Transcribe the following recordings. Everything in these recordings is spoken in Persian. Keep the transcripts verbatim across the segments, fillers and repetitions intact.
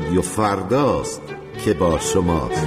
رادیو فرداست که با شماست.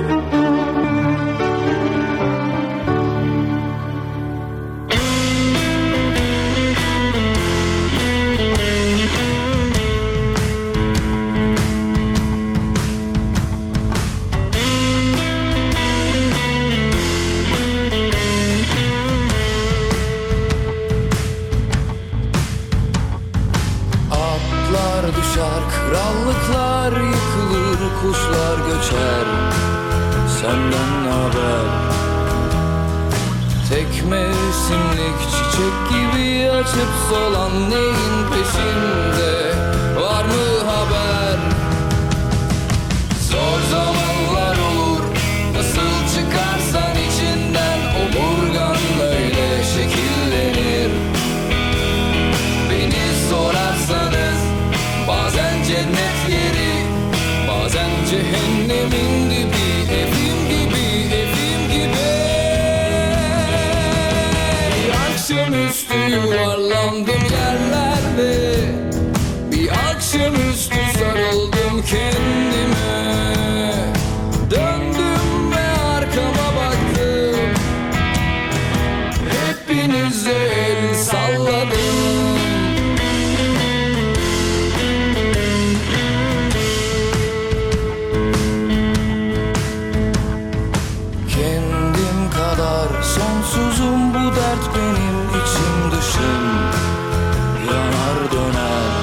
Düşer, krallıklar yıkılır, kuşlar göçer. Senden haber? Tek mevsimlik çiçek gibi açıp solan neyin peşinde? Var mı haber? Zor zamanlar olur, nasıl çıkarsan içinden, omurgan öyle şekillenir. Beni sorarsanız bazen cennet yeri, bazen cehennemin dibi, evim gibi, evim gibi. Bir akşamüstü yuvarlandım yerlerde, bir akşamüstü sarıldım kendime. Döndüm ve arkama baktım, hepinize el salladım. Sonsuzum bu dert benim, içim dışım yanar döner.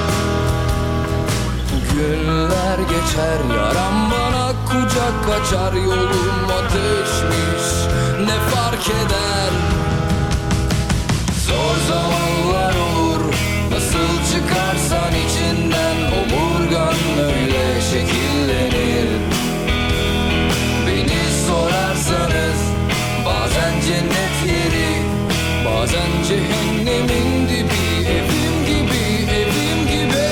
Günler geçer, yaram bana kucak açar. Yolum ateşmiş, ne fark eder? Zor zamanlar olur, nasıl çıkarsan içinden, omurgan öyle şekillenir. Beni sorarsanız bazen cennet yeri, bazen cehennemin dibi, evim gibi, evim gibi.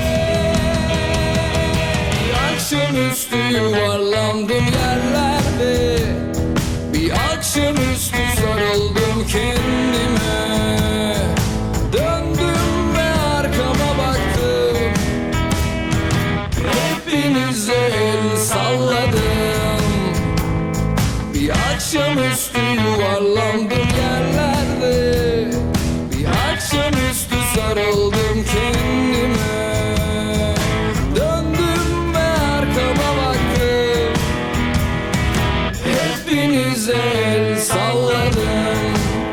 Bir akşamüstü yuvarlandım yerlerde, bir akşamüstü sarıldım kendime. Döndüm ve arkama baktım, hepinize el salladım. Bir akşamüstü yuvarlandım yerlerde, bir akşamüstü sarıldım kendime. Döndüm ve arkama baktım, hepinize el salladım.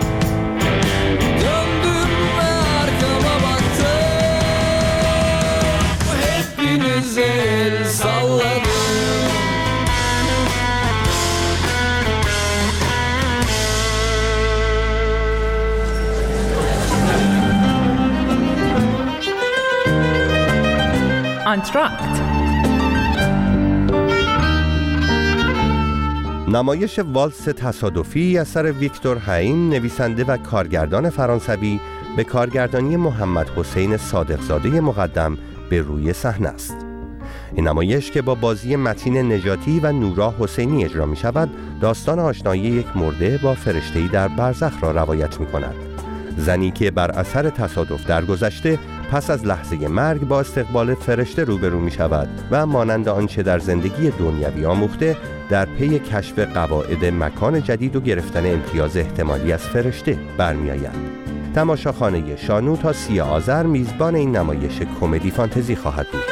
Döndüm ve arkama baktım, hepinize el salladım. آنتراکت. نمایش والس تصادفی اثر ویکتور هاین، نویسنده و کارگردان فرانسوی، به کارگردانی محمد حسین صادقزاده مقدم به روی صحنه است. این نمایش که با بازی متین نجاتی و نورا حسینی اجرا می شود، داستان آشنایی یک مرده با فرشته‌ای در برزخ را روایت می کند. زنی که بر اثر تصادف درگذشته پس از لحظه مرگ با استقبال فرشته روبرو می شود و مانند آنچه در زندگی دنیوی آموخته، در پی کشف قواعد مکان جدید و گرفتن امتیاز احتمالی از فرشته برمی آید. تماشاخانه شانو تا سی آذر میزبان این نمایش کمدی فانتزی خواهد بود.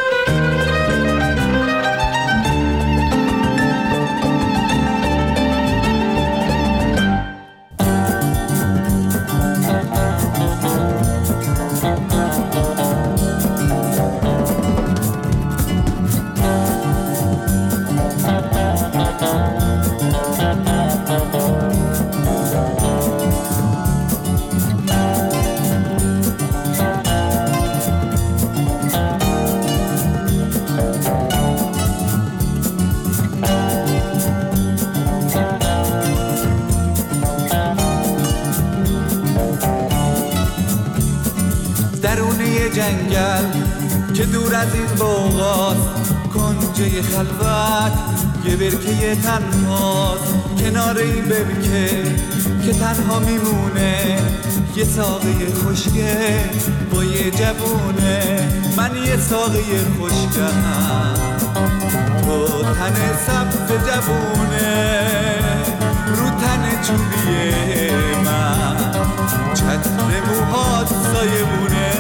جنگل که دور از این بوغاست، کنجه خلوت یه برکه تنهاست، کنار این برکه که تنها میمونه یه ساقه خوشگه با یه جوونه. من یه ساقه خوشگم تو تن سبز جوونه، رو تن چوبیه من چتر موهات سایبونه.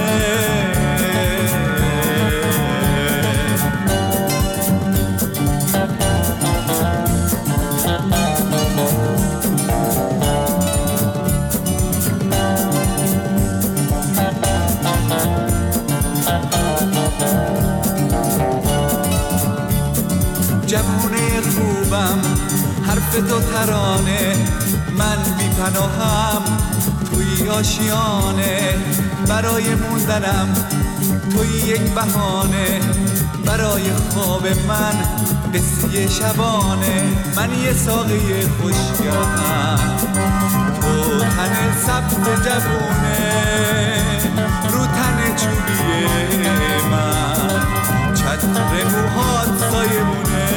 جوونه خوبم حرف تو ترانه، من بی پناهم توی آشیانه. برای موندنم توی یک بهانه، برای خواب من قصه شبانه. من یه ساقه خوشگم تو تن سبز جوونه، رو تن چوبیه من چتر موهات سایبونه.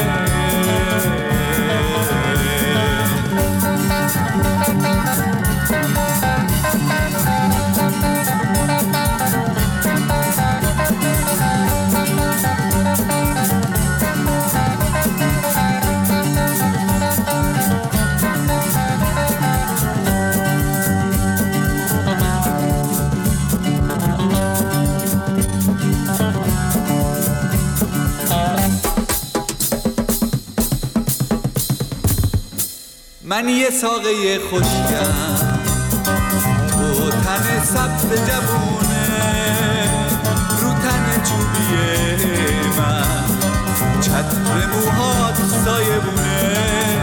من یه ساقه خوشگم تو تن سبز جوونه، رو تن چوبیه من چتر موهات سایبونه.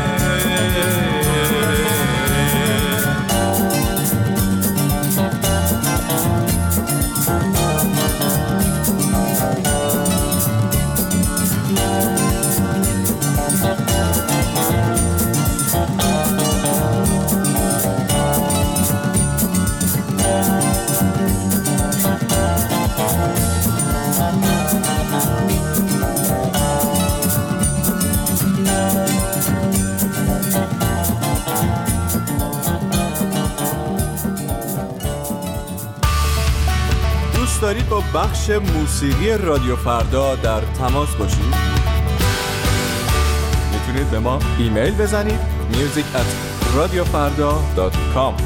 دارید با بخش موسیقی رادیو فردا در تماس باشید؟ میتونید به ما ایمیل بزنید music at radiofarda dot com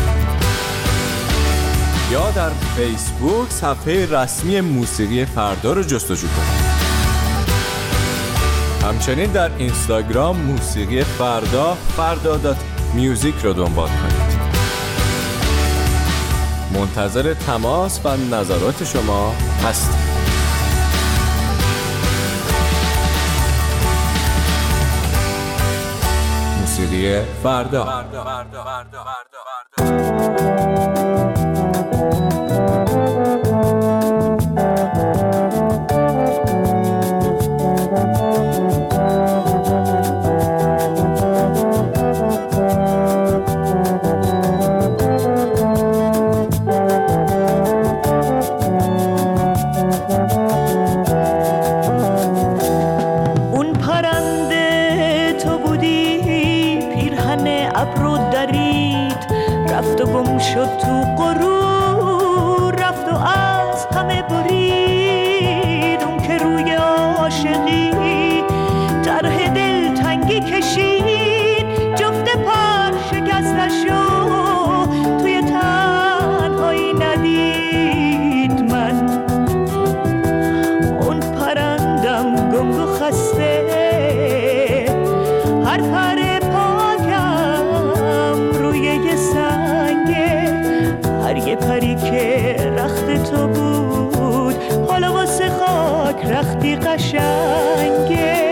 یا در فیسبوک صفحه رسمی موسیقی فردا رو جستجو کنید. همچنین در اینستاگرام موسیقی فردا فردا دات میوزیک رو دنبال کنید. منتظر تماس و نظرات شما هستیم. موسیقی فردا. شد تو غرور رفت و از همه برید. اون که روی عاشقی طرح دل تنگی کشید، جفت پر شکستشو توی تنهایی ندید. من اون پرندم گنگ و خسته، هر پر پاکم روی یه سنگه، هر یه پری که رخت تو بود حالا واسه خاک رختی قشنگه.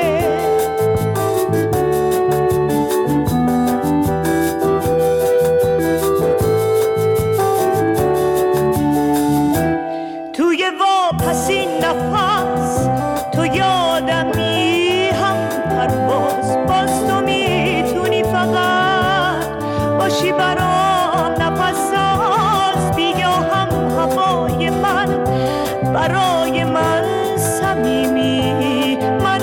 توی واپسی نفس تو یادمی، هم پرواز باز تو میتونی فقط باشی برام نفس ساز. بیا هم هوای من برای من صمیمی، من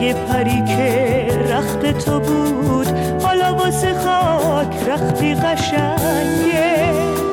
هرگه پری که رخت تو بود حالا واسه خاک رختی قشنگه.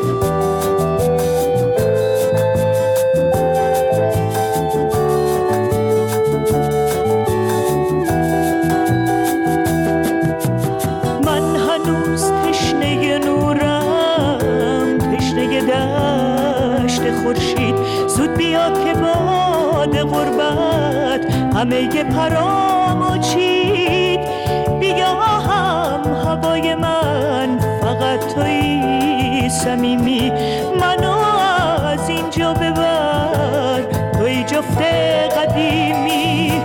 من هنوز تشنه نورم، تشنه دشت خورشید، زود بیا که باد غربت همه ی پرامو چید. بیا هم هوای من فقط تویی صمیمی، منو از اینجا ببر تویی جفت قدیمی.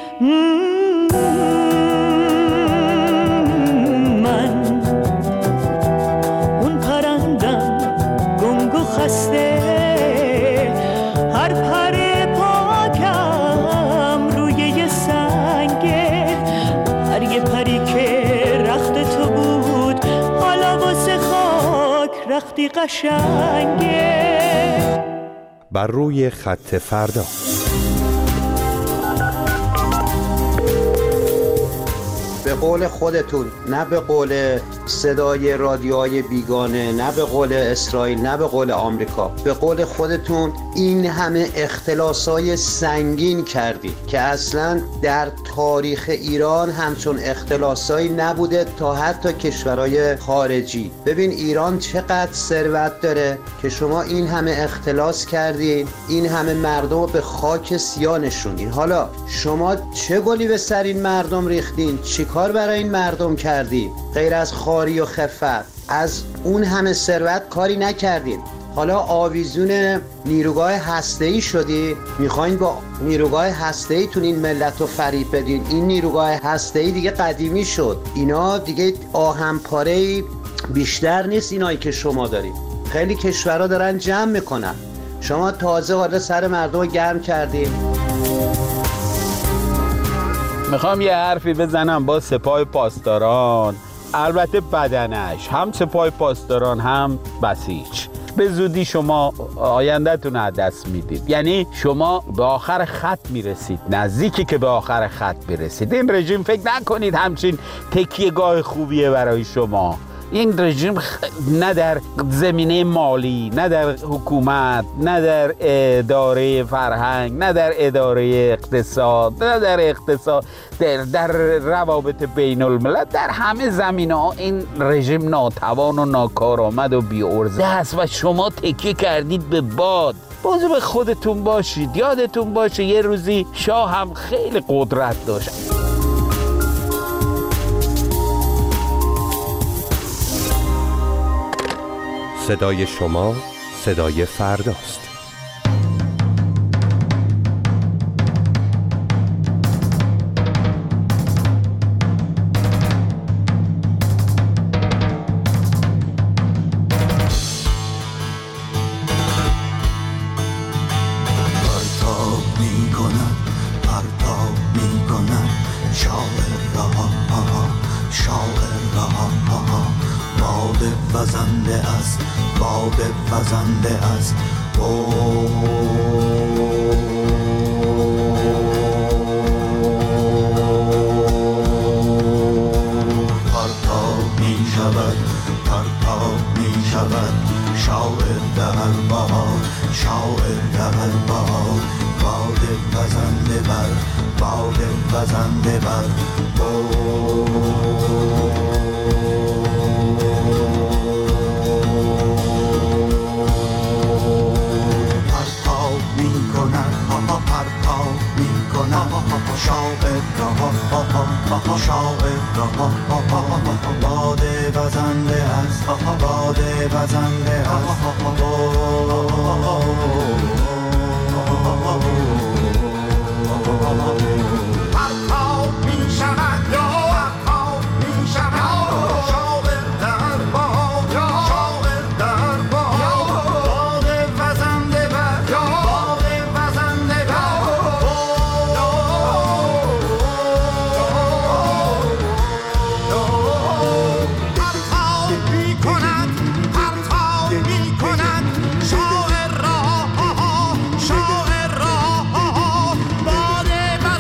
من اون پرندم گنگ و خسته، هر پر پاکم روی یه سنگه. هر یه پری که رخت تو بود حالا واسه خاک رختی قشنگه. بر روی خط فردا. به قول خودتون، نه به قول صدای رادیوهای بیگانه، نه به قول اسرائیل، نه به قول آمریکا، به قول خودتون این همه اختلاسای سنگین کردید که اصلا در تاریخ ایران همچون اختلاسایی نبوده تا حتی کشورهای خارجی. ببین ایران چقدر ثروت داره که شما این همه اختلاس کردین، این همه مردم رو به خاک سیاه نشوندین. حالا شما چه گلی به سر این مردم ریختین؟ چی کار برای این مردم کردین غیر از خاری و خفت؟ از اون همه ثروت کاری نکردین. حالا آویزون نیروگاه هسته‌ای شدی، میخواین با نیروگاه هسته‌ای تون این ملت رو فریب بدین. این نیروگاه هسته‌ای دیگه قدیمی شد، اینا دیگه آهن پاره بیشتر نیست اینایی که شما دارید. خیلی کشورها دارن جمع میکنن، شما تازه حالا سر مردم رو گرم کردین. میخوام یه حرفی بزنم با سپاه پاسداران، البته بدنش هم سپاه پاسداران هم بسیج. به زودی شما آینده‌تون از دست میدید، یعنی شما به آخر خط میرسید، نزدیکی که به آخر خط میرسید. این رژیم فکر نکنید همچین تکیه‌گاه خوبیه برای شما. این رژیم نه در زمینه مالی، نه در حکومت، نه در اداره فرهنگ، نه در اداره اقتصاد، نه در اقتصاد، در, در روابط بین الملل، در همه زمینه ها این رژیم ناتوان و ناکارآمد و بی‌عرضه است و شما تکیه کردید به باد. بازو به خودتون باشید، یادتون باشه یه روزی شاه هم خیلی قدرت داشت. صدای شما صدای فرداست. وزنده است، باد وزنده است. پرتاب می شود، پرتاب می شود، شاعر در بهار، شاعر در بهار. باد وزنده بر، باد وزنده بر. شاعر را شاعر را باد وزنده است، باد وزنده است. پرتاب می شود یا پرتاب می شود، شاعر در باد، شاعر در باد. باد وزنده بر، باد وزنده بر. شاعر را، شاعر را، باد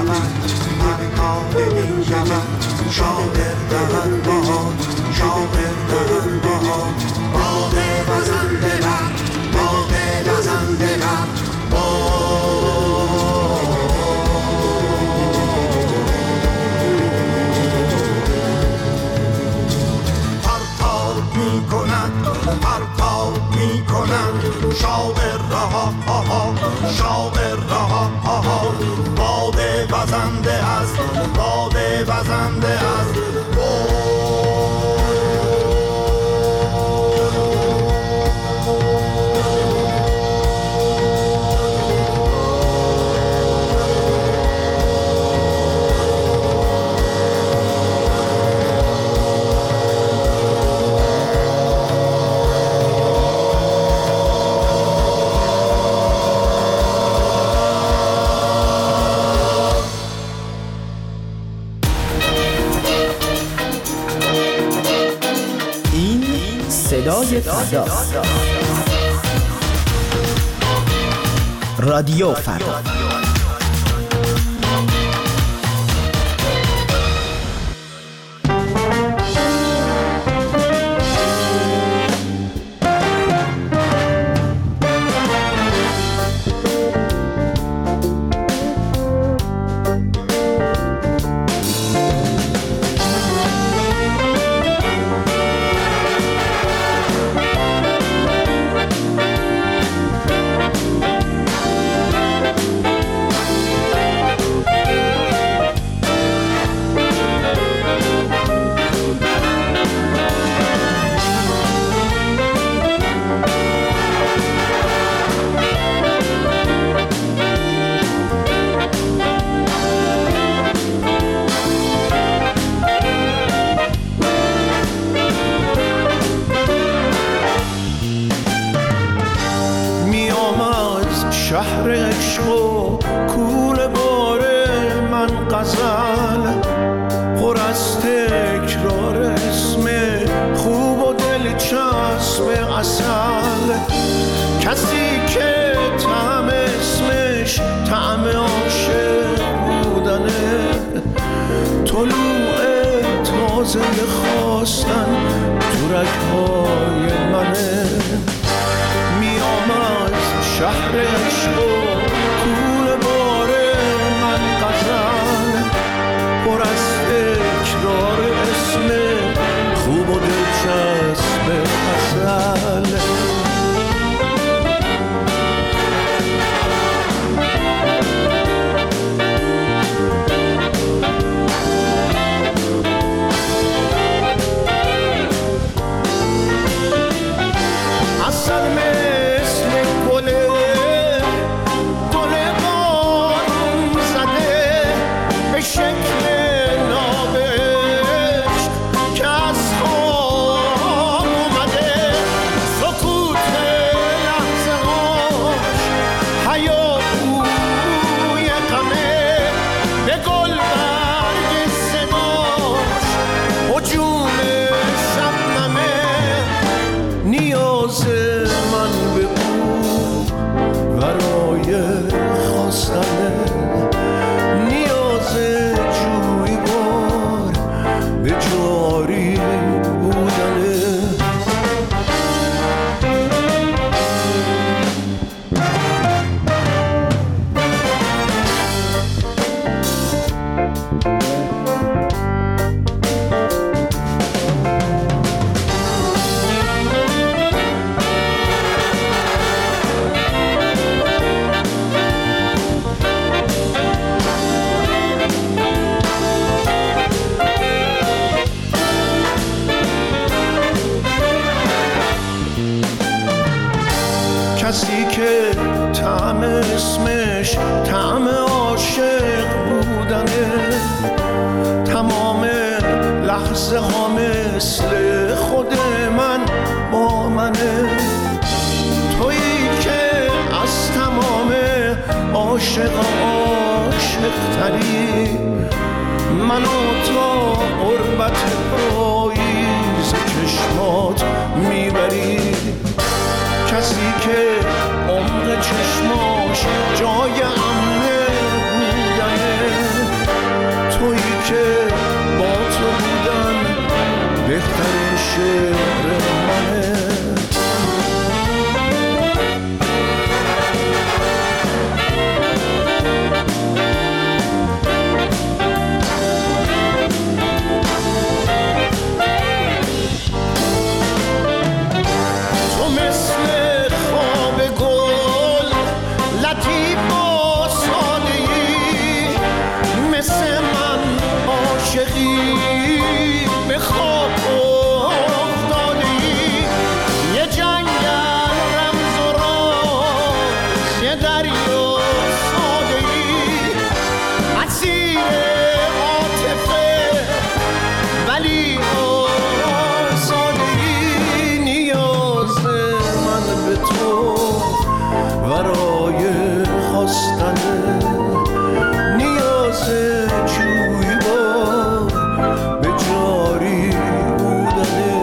صدای فردا، رادیو فردا. شهر عشق و کوله باره من غزل پر از تکرار اسم خوب و دلچسب اصل، کسی که طعم اسمش طعم عاشق بودنه، طلوع تازه خواستن تو رگ‌های منه. میام از شهر عشق و کوله باره من غزل پر از تکرار اسم خوب و دلچسب اصل. اصل مثل گله گله بارون زده به شکل نابشت که از خواب اومده، سکوت لحظه هاش هیاهوی غمه، به گل برگ صداش هجوم شبنمه. نیاز من به او برای خواستنه، نیاز جویبار به جاری بودنه. کسی که طعم اسمش طعم عاشق بودنه، تمام لحظه ها مثل خود من با منه. تویی که از تمام عاشق عاشق تری، منو تا قربت پاییز چشمات میبری. کسی که عمق چشماش جای امنه بودنه، روزی به خواب افتاده ای، یه جنگل رمز و راز، یه دریا ساده ای، اسیر عاطفه ولی آزاده ای. نیاز من به تو ورای خواستنه، نیاز جوی با به جاری بودنه.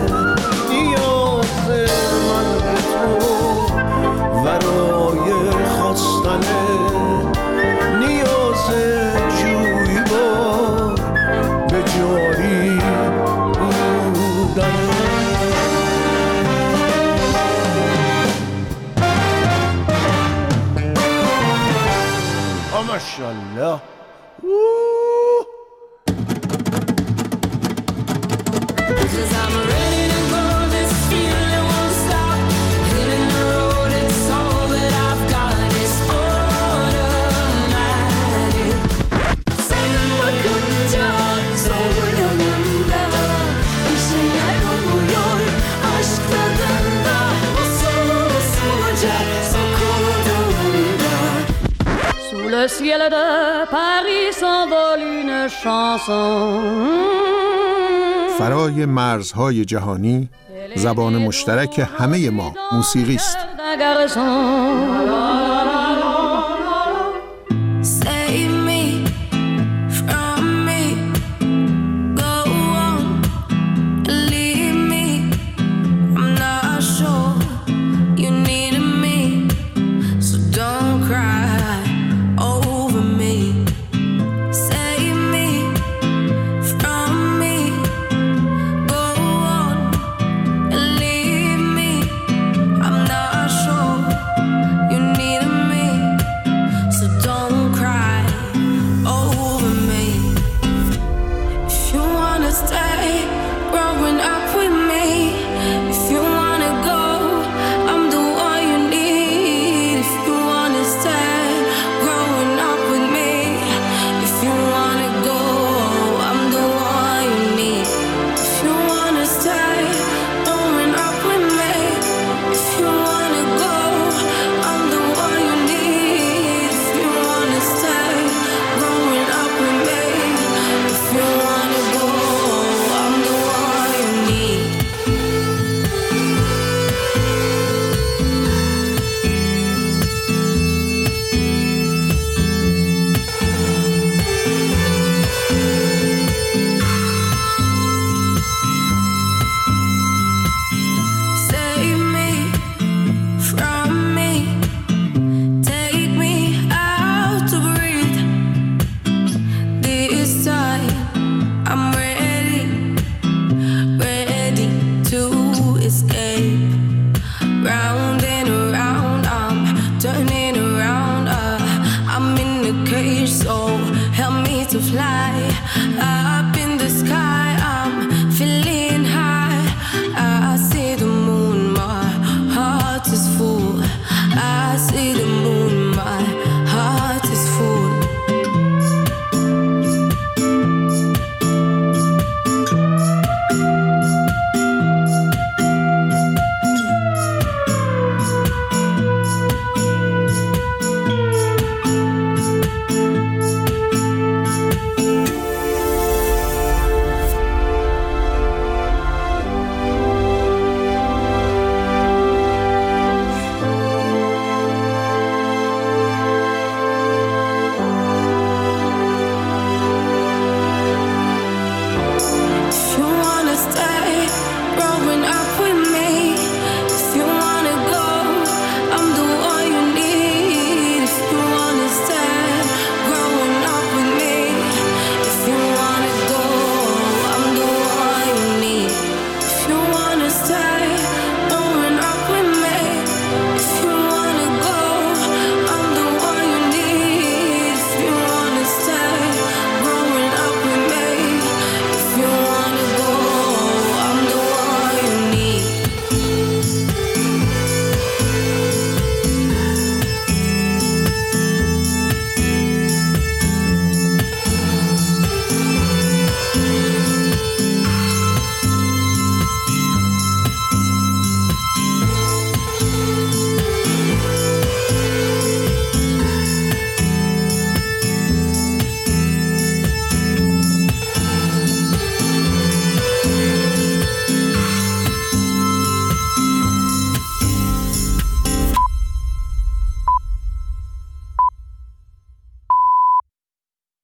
نیاز من به تو ورای خواستنه، نیاز جوی با به جاری بودنه. ماشاءالله. Le ciel de Paris s'envole une chanson. فرای مرزهای جهانی زبان مشترک همه ما موسیقی است. So help me to fly up